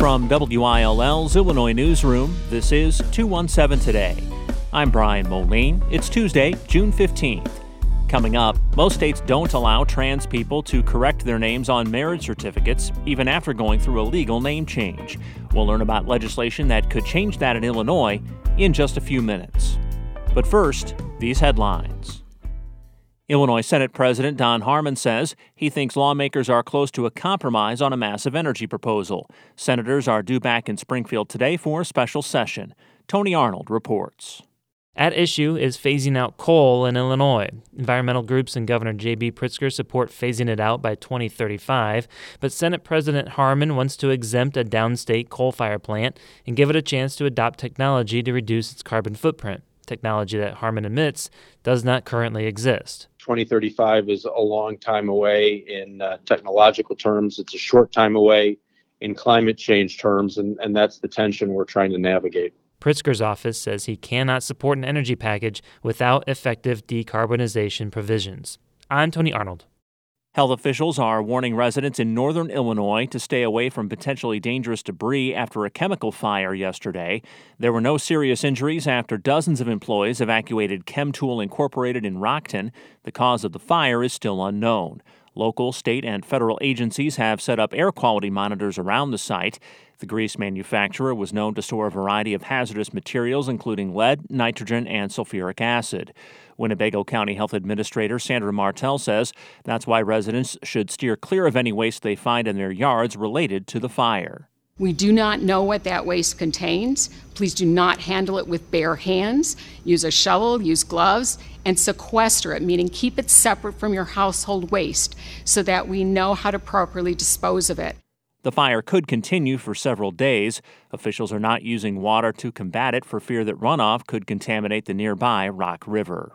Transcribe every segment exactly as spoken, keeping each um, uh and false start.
From W I L L's Illinois Newsroom, this is two one seven Today. I'm Brian Moline. It's Tuesday, June fifteenth. Coming up, most states don't allow trans people to correct their names on marriage certificates, even after going through a legal name change. We'll learn about legislation that could change that in Illinois in just a few minutes. But first, these headlines. Illinois Senate President Don Harmon says he thinks lawmakers are close to a compromise on a massive energy proposal. Senators are due back in Springfield today for a special session. Tony Arnold reports. At issue is phasing out coal in Illinois. Environmental groups and Governor J B Pritzker support phasing it out by twenty thirty-five, but Senate President Harmon wants to exempt a downstate coal-fired plant and give it a chance to adopt technology to reduce its carbon footprint, technology that Harmon admits does not currently exist. twenty thirty-five is a long time away in uh, technological terms. It's a short time away in climate change terms, and, and that's the tension we're trying to navigate. Pritzker's office says he cannot support an energy package without effective decarbonization provisions. I'm Tony Arnold. Health officials are warning residents in northern Illinois to stay away from potentially dangerous debris after a chemical fire yesterday. There were no serious injuries after dozens of employees evacuated ChemTool Incorporated in Rockton. The cause of the fire is still unknown. Local, state, and federal agencies have set up air quality monitors around the site. The grease manufacturer was known to store a variety of hazardous materials, including lead, nitrogen, and sulfuric acid. Winnebago County Health Administrator Sandra Martell says that's why residents should steer clear of any waste they find in their yards related to the fire. We do not know what that waste contains. Please do not handle it with bare hands. Use a shovel, use gloves, and sequester it, meaning keep it separate from your household waste so that we know how to properly dispose of it. The fire could continue for several days. Officials are not using water to combat it for fear that runoff could contaminate the nearby Rock River.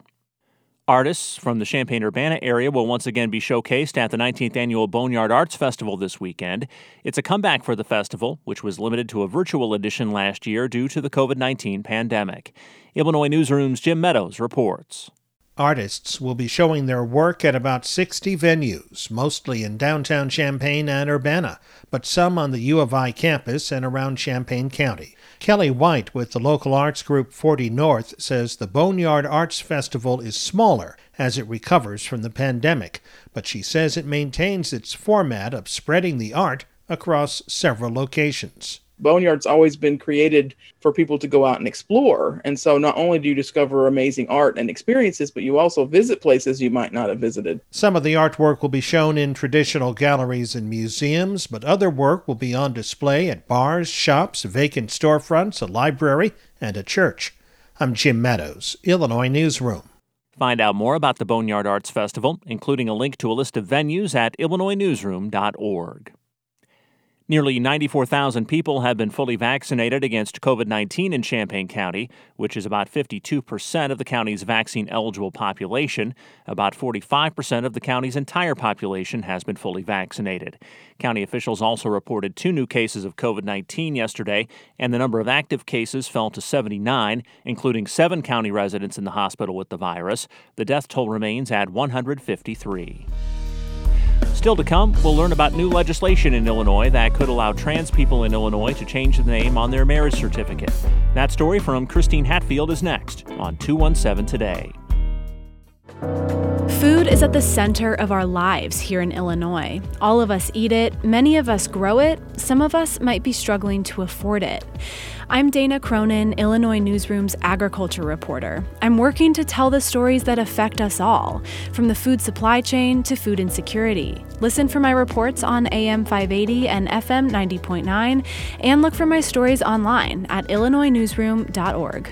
Artists from the Champaign-Urbana area will once again be showcased at the nineteenth Annual Boneyard Arts Festival this weekend. It's a comeback for the festival, which was limited to a virtual edition last year due to the covid nineteen pandemic. Illinois Newsroom's Jim Meadows reports. Artists will be showing their work at about sixty venues, mostly in downtown Champaign and Urbana, but some on the U of I campus and around Champaign County. Kelly White with the local arts group forty North says the Boneyard Arts Festival is smaller as it recovers from the pandemic, but she says it maintains its format of spreading the art across several locations. Boneyard's always been created for people to go out and explore. And so not only do you discover amazing art and experiences, but you also visit places you might not have visited. Some of the artwork will be shown in traditional galleries and museums, but other work will be on display at bars, shops, vacant storefronts, a library, and a church. I'm Jim Meadows, Illinois Newsroom. Find out more about the Boneyard Arts Festival, including a link to a list of venues at illinois newsroom dot org. Nearly ninety-four thousand people have been fully vaccinated against covid nineteen in Champaign County, which is about fifty-two percent of the county's vaccine-eligible population. About forty-five percent of the county's entire population has been fully vaccinated. County officials also reported two new cases of covid nineteen yesterday, and the number of active cases fell to seventy-nine, including seven county residents in the hospital with the virus. The death toll remains at one hundred fifty-three. Still to come, we'll learn about new legislation in Illinois that could allow trans people in Illinois to change the name on their marriage certificate. That story from Christine Hatfield is next on two one seven Today. Food is at the center of our lives here in Illinois. All of us eat it, many of us grow it, some of us might be struggling to afford it. I'm Dana Cronin, Illinois Newsroom's agriculture reporter. I'm working to tell the stories that affect us all, from the food supply chain to food insecurity. Listen for my reports on A M five eighty and F M ninety point nine, and look for my stories online at illinois newsroom dot org.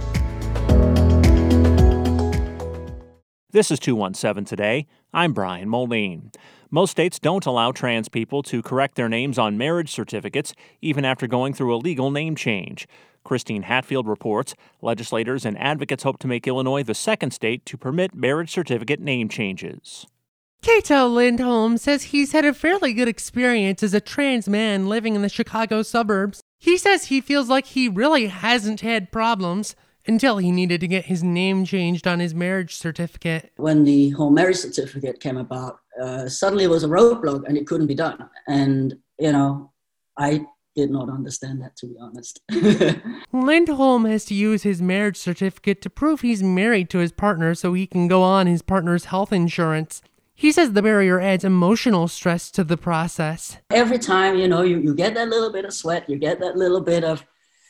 This is two one seven Today. I'm Brian Moline. Most states don't allow trans people to correct their names on marriage certificates, even after going through a legal name change. Christine Hatfield reports legislators and advocates hope to make Illinois the second state to permit marriage certificate name changes. Cato Lindholm says he's had a fairly good experience as a trans man living in the Chicago suburbs. He says he feels like he really hasn't had problems until he needed to get his name changed on his marriage certificate. When the whole marriage certificate came about, uh, suddenly it was a roadblock and it couldn't be done. And, you know, I did not understand that, to be honest. Lindholm has to use his marriage certificate to prove he's married to his partner so he can go on his partner's health insurance. He says the barrier adds emotional stress to the process. Every time, you know, you, you get that little bit of sweat, you get that little bit of,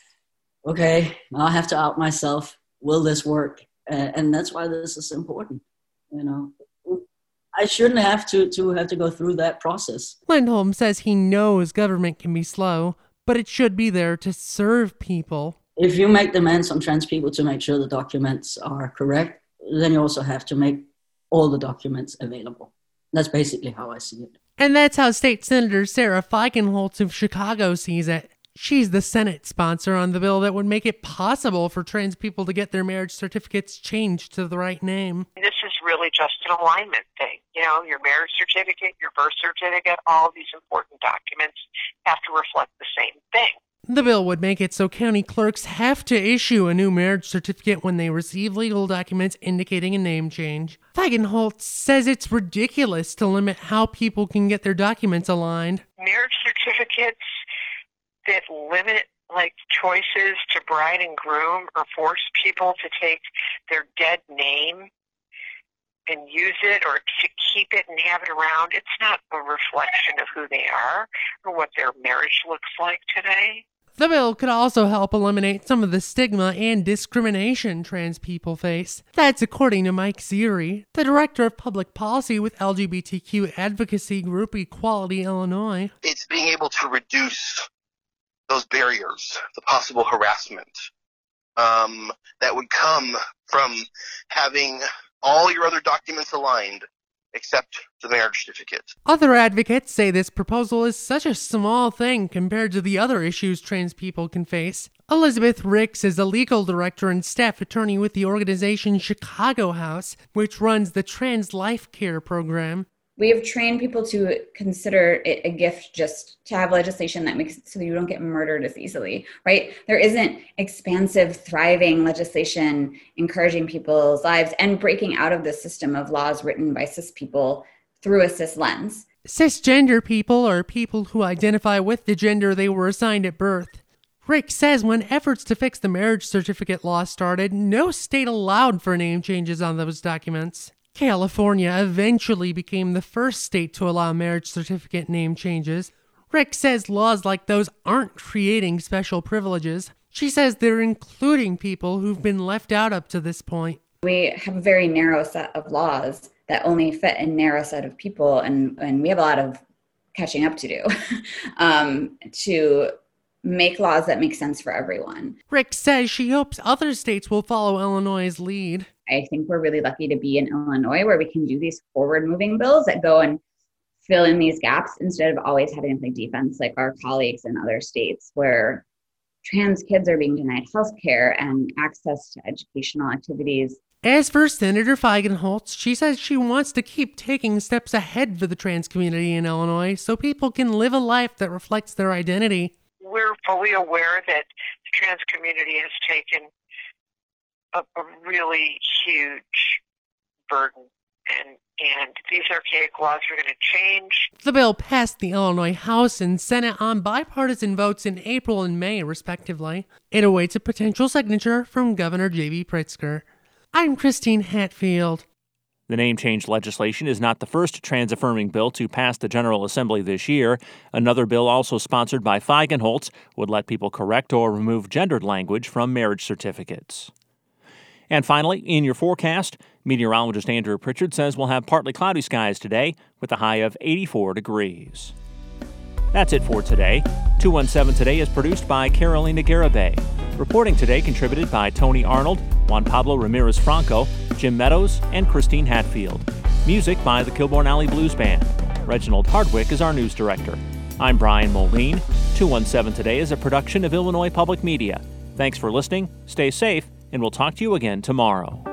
okay, I have to out myself. Will this work? Uh, and that's why this is important, you know. I shouldn't have to, to have to go through that process. Lindholm says he knows government can be slow, but it should be there to serve people. If you make demands on trans people to make sure the documents are correct, then you also have to make all the documents available. That's basically how I see it. And that's how State Senator Sarah Feigenholtz of Chicago sees it. She's the Senate sponsor on the bill that would make it possible for trans people to get their marriage certificates changed to the right name. This is really just an alignment thing. You know, your marriage certificate, your birth certificate, all these important documents have to reflect the same thing. The bill would make it so county clerks have to issue a new marriage certificate when they receive legal documents indicating a name change. Feigenholtz says it's ridiculous to limit how people can get their documents aligned. Marriage certificates that limit, like, choices to bride and groom or force people to take their dead name and use it or to keep it and have it around, it's not a reflection of who they are or what their marriage looks like today. The bill could also help eliminate some of the stigma and discrimination trans people face. That's according to Mike Ziri, the director of public policy with L G B T Q advocacy group Equality Illinois. It's being able to reduce those barriers, the possible harassment um, that would come from having all your other documents aligned except the marriage certificate. Other advocates say this proposal is such a small thing compared to the other issues trans people can face. Elizabeth Ricks is a legal director and staff attorney with the organization Chicago House, which runs the Trans Life Care program. We have trained people to consider it a gift just to have legislation that makes it so you don't get murdered as easily, right? There isn't expansive, thriving legislation encouraging people's lives and breaking out of the system of laws written by cis people through a cis lens. Cisgender people are people who identify with the gender they were assigned at birth. Rick says when efforts to fix the marriage certificate law started, no state allowed for name changes on those documents. California eventually became the first state to allow marriage certificate name changes. Rick says laws like those aren't creating special privileges. She says they're including people who've been left out up to this point. We have a very narrow set of laws that only fit a narrow set of people, and, and we have a lot of catching up to do um, to make laws that make sense for everyone. Rick says she hopes other states will follow Illinois' lead. I think we're really lucky to be in Illinois where we can do these forward-moving bills that go and fill in these gaps instead of always having to play defense like our colleagues in other states where trans kids are being denied health care and access to educational activities. As for Senator Feigenholtz, she says she wants to keep taking steps ahead for the trans community in Illinois so people can live a life that reflects their identity. We're fully aware that the trans community has taken a, a really huge burden, and, and these archaic laws are going to change. The bill passed the Illinois House and Senate on bipartisan votes in April and May, respectively. It awaits a potential signature from Governor J B Pritzker. I'm Christine Hatfield. The name change legislation is not the first trans-affirming bill to pass the General Assembly this year. Another bill, also sponsored by Feigenholtz, would let people correct or remove gendered language from marriage certificates. And finally, in your forecast, meteorologist Andrew Pritchard says we'll have partly cloudy skies today with a high of eighty-four degrees. That's it for today. two one seven Today is produced by Carolina Garibay. Reporting today contributed by Tony Arnold, Juan Pablo Ramirez-Franco, Jim Meadows, and Christine Hatfield. Music by the Kilbourne Alley Blues Band. Reginald Hardwick is our news director. I'm Brian Moline. two one seven Today is a production of Illinois Public Media. Thanks for listening, stay safe, and we'll talk to you again tomorrow.